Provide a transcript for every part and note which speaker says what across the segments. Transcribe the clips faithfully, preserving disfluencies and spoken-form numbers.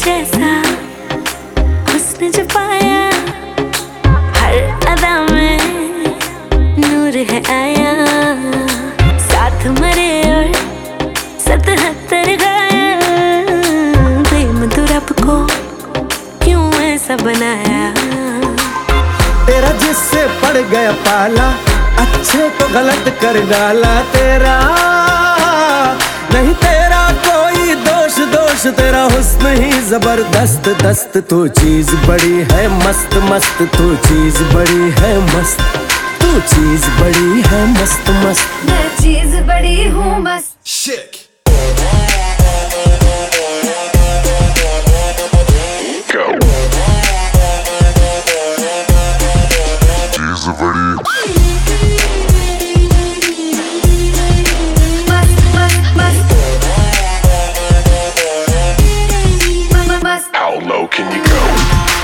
Speaker 1: जैसा हुस्न जो पाया, हर अदा में नूर है आया। साथ मरे और सतहत्तर गाया, प्रेम तो रब को क्यों ऐसा बनाया।
Speaker 2: तेरा जिससे पड़ गया पाला, अच्छे को गलत कर डाला। तेरा नहीं तेरा कोई दोष, दोष तेरा हुस्न ही जबरदस्त दस्त। तू चीज बड़ी है मस्त मस्त, तू चीज बड़ी है मस्त, तू चीज बड़ी है मस्त मस्त।
Speaker 1: मैं चीज बड़ी हूँ मस्त।
Speaker 3: Shit.
Speaker 4: How low can you go?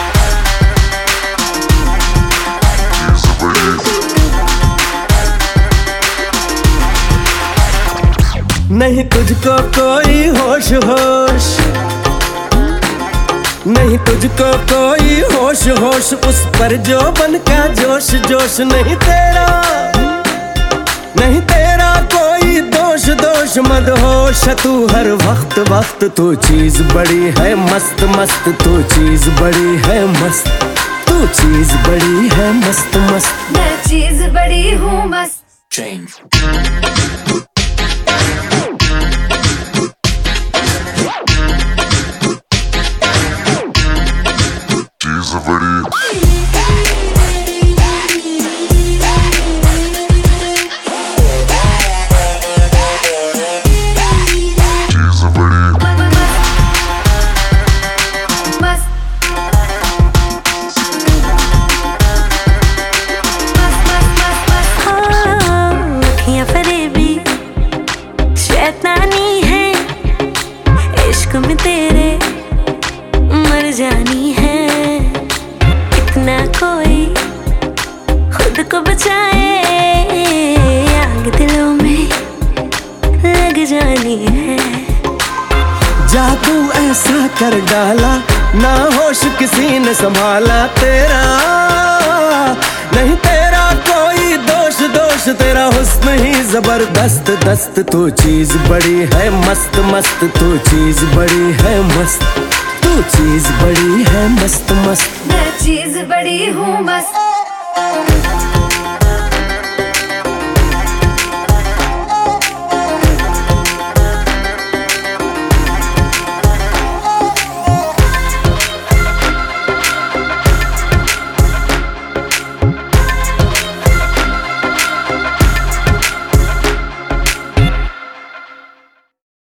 Speaker 2: नहीं तुझको कोई होश होश, नहीं तुझको कोई होश होश, उस पर जो बन का जोश जोश। नहीं तेरा नहीं तेरा कोई दोष दोष, मदहोश तू हर वक्त वक्त। तू चीज बड़ी है मस्त मस्त, तू चीज बड़ी है मस्त, तू चीज बड़ी है मस्त मस्त।
Speaker 1: मैं चीज बड़ी हूँ मस्त।
Speaker 3: Change.
Speaker 4: She's a pretty.
Speaker 1: में तेरे मर जानी है, इतना कोई खुद को बचाए, आग दिलों में लग जानी है।
Speaker 2: जादू ऐसा कर डाला, ना होश किसी ने संभाला। तेरा नहीं तेरा कोई दोष दोष, तेरा हुस्न ही जबरदस्त दस्त। तू चीज बड़ी है मस्त मस्त, तू चीज बड़ी है मस्त, तू चीज बड़ी है मस्त मस्त।
Speaker 1: मैं चीज बड़ी हूँ मस्त।